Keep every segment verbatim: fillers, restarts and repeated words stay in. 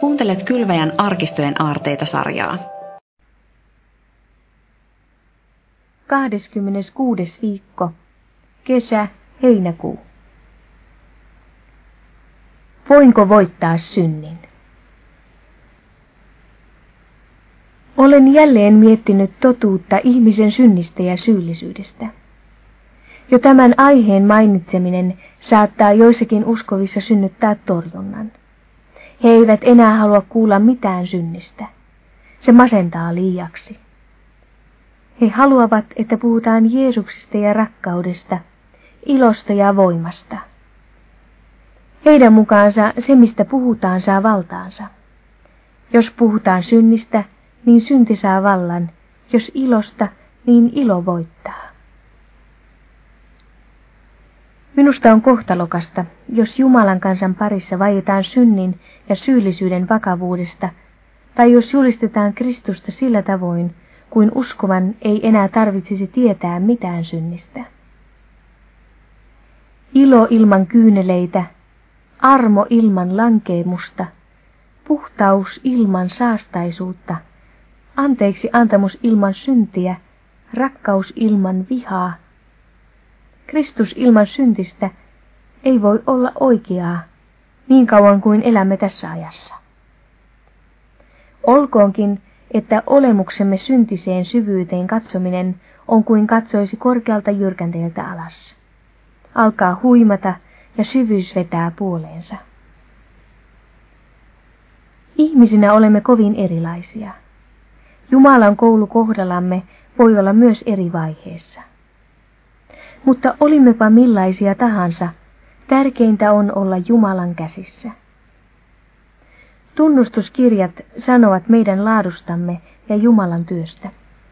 Kuuntelet Kylväjän arkistojen aarteita-sarjaa. kahdeskymmeneskuudes viikko. Kesä, heinäkuu. Voinko voittaa synnin? Olen jälleen miettinyt totuutta ihmisen synnistä ja syyllisyydestä. Jo tämän aiheen mainitseminen saattaa joissakin uskovissa synnyttää torjunnan. He eivät enää halua kuulla mitään synnistä. Se masentaa liiaksi. He haluavat, että puhutaan Jeesuksesta ja rakkaudesta, ilosta ja voimasta. Heidän mukaansa se, mistä puhutaan, saa valtaansa. Jos puhutaan synnistä, niin synti saa vallan. Jos ilosta, niin ilo voittaa. Minusta on kohtalokasta, jos Jumalan kansan parissa vaietaan synnin ja syyllisyyden vakavuudesta, tai jos julistetaan Kristusta sillä tavoin, kuin uskovan ei enää tarvitsisi tietää mitään synnistä. Ilo ilman kyyneleitä, armo ilman lankeemusta, puhtaus ilman saastaisuutta, anteeksi antamus ilman syntiä, rakkaus ilman vihaa. Kristus ilman syntistä ei voi olla oikeaa niin kauan kuin elämme tässä ajassa. Olkoonkin, että olemuksemme syntiseen syvyyteen katsominen on kuin katsoisi korkealta jyrkänteeltä alas. Alkaa huimata ja syvyys vetää puoleensa. Ihmisinä olemme kovin erilaisia. Jumalan koulu kohdallamme voi olla myös eri vaiheessa. Mutta olimmepa millaisia tahansa, tärkeintä on olla Jumalan käsissä. Tunnustuskirjat sanovat meidän laadustamme ja Jumalan työstä.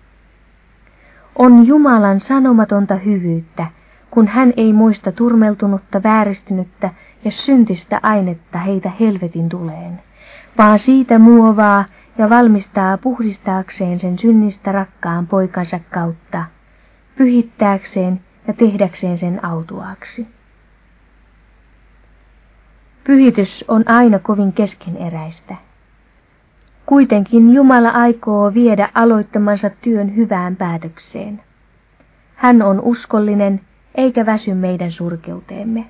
On Jumalan sanomatonta hyvyyttä, kun hän ei muista turmeltunutta, vääristynyttä ja syntistä ainetta heitä helvetin tuleen, vaan siitä muovaa ja valmistaa puhdistaakseen sen synnistä rakkaan poikansa kautta, pyhittääkseen ja tehdäkseen sen autuaaksi. Pyhitys on aina kovin keskeneräistä. Kuitenkin Jumala aikoo viedä aloittamansa työn hyvään päätökseen. Hän on uskollinen eikä väsy meidän surkeuteemme.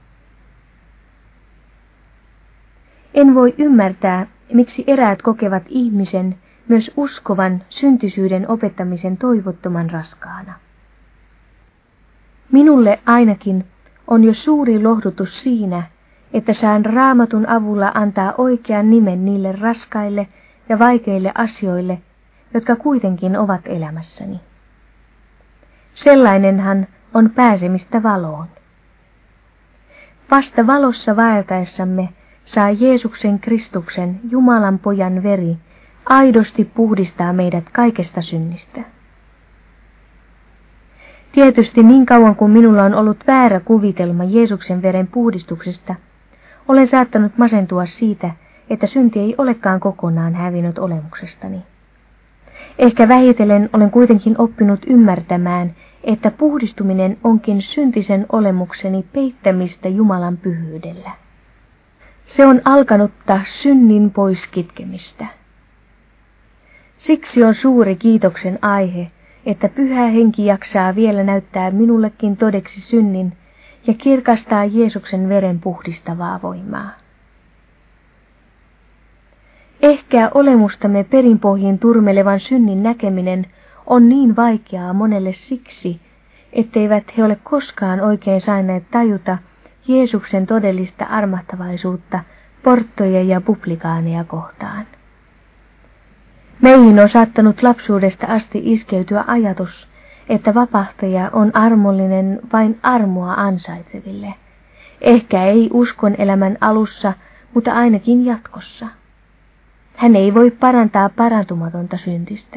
En voi ymmärtää, miksi eräät kokevat ihmisen, myös uskovan, syntisyyden opettamisen toivottoman raskaana. Minulle ainakin on jo suuri lohdutus siinä, että saan Raamatun avulla antaa oikean nimen niille raskaille ja vaikeille asioille, jotka kuitenkin ovat elämässäni. Sellainenhan on pääsemistä valoon. Vasta valossa vaeltaessamme saa Jeesuksen Kristuksen, Jumalan pojan veri, aidosti puhdistaa meidät kaikesta synnistä. Tietysti niin kauan kuin minulla on ollut väärä kuvitelma Jeesuksen veren puhdistuksesta, olen saattanut masentua siitä, että synti ei olekaan kokonaan hävinnyt olemuksestani. Ehkä vähitellen olen kuitenkin oppinut ymmärtämään, että puhdistuminen onkin syntisen olemukseni peittämistä Jumalan pyhyydellä. Se on alkanutta synnin pois kitkemistä. Siksi on suuri kiitoksen aihe, että Pyhä Henki jaksaa vielä näyttää minullekin todeksi synnin ja kirkastaa Jeesuksen veren puhdistavaa voimaa. Ehkä olemustamme perinpohjin turmelevan synnin näkeminen on niin vaikeaa monelle siksi, etteivät he ole koskaan oikein saaneet tajuta Jeesuksen todellista armahtavaisuutta porttoja ja publikaaneja kohtaan. Meihin on saattanut lapsuudesta asti iskeytyä ajatus, että vapahtaja on armollinen vain armoa ansaitseville. Ehkä ei uskon elämän alussa, mutta ainakin jatkossa. Hän ei voi parantaa parantumatonta syntistä.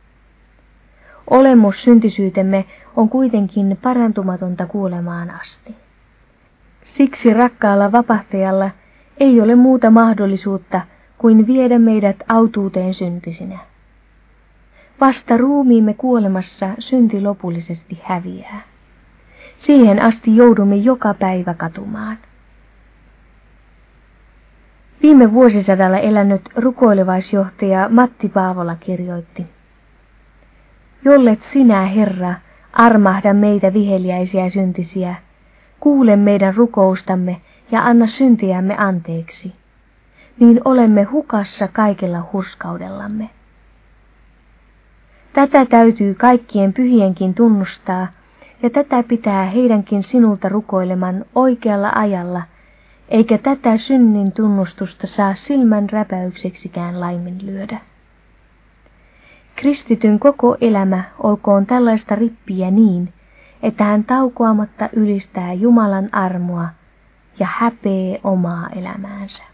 Olemus syntisyytemme on kuitenkin parantumatonta kuolemaan asti. Siksi rakkaalla vapahtajalla ei ole muuta mahdollisuutta kuin viedä meidät autuuteen syntisinä. Vasta ruumiimme kuolemassa synti lopullisesti häviää. Siihen asti joudumme joka päivä katumaan. Viime vuosisadalla elänyt rukoilevaisjohtaja Matti Paavola kirjoitti: Jollet sinä, Herra, armahda meitä viheliäisiä syntisiä, kuule meidän rukoustamme ja anna syntiämme anteeksi, niin olemme hukassa kaikella hurskaudellamme. Tätä täytyy kaikkien pyhienkin tunnustaa, ja tätä pitää heidänkin sinulta rukoileman oikealla ajalla, eikä tätä synnin tunnustusta saa silmän räpäykseksikään laiminlyödä. Kristityn koko elämä olkoon tällaista rippiä niin, että hän taukoamatta ylistää Jumalan armoa ja häpee omaa elämäänsä.